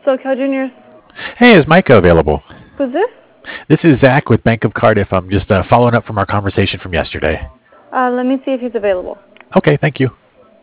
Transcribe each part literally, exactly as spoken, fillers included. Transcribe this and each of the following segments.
SoCal Juniors. Hey, is Micah available? Who's this? This is Zach with Bank of Cardiff. I'm just uh, following up from our conversation from yesterday. Uh, let me see if he's available. Okay, thank you.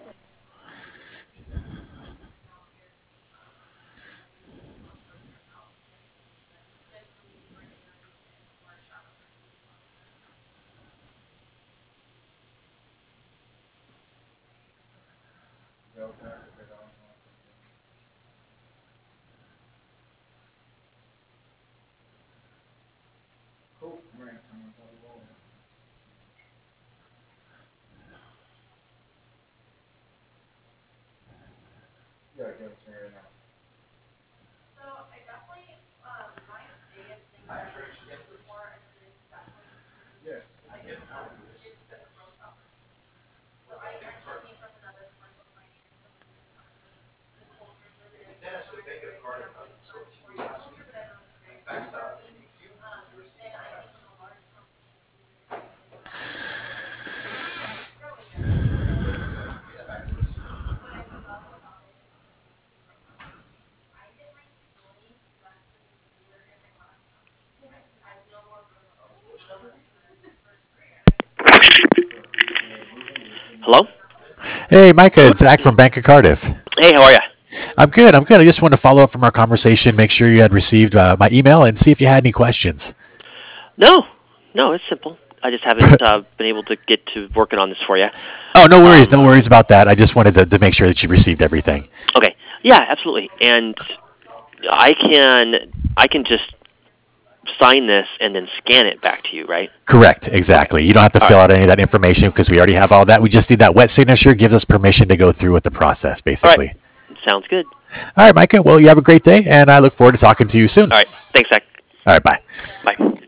Hello? Hey, Micah, it's Zach from Bank of Cardiff. Hey, how are you? I'm good. I'm good. I just wanted to follow up from our conversation, make sure you had received uh, my email, and see if you had any questions. No, no, it's simple. I just haven't uh, been able to get to working on this for you. Oh, no worries. Um, no worries about that. I just wanted to, to make sure that you received everything. Okay. Yeah, absolutely. And I can I can just sign this and then scan it back to you, right? Correct. Exactly. Okay. You don't have to All fill right. out any of that information because we already have all that. We just need that wet signature. Gives us permission to go through with the process, All right. basically. Sounds good. All right, Micah. Well, you have a great day, and I look forward to talking to you soon. All right. Thanks, Zach. All right, bye. Bye.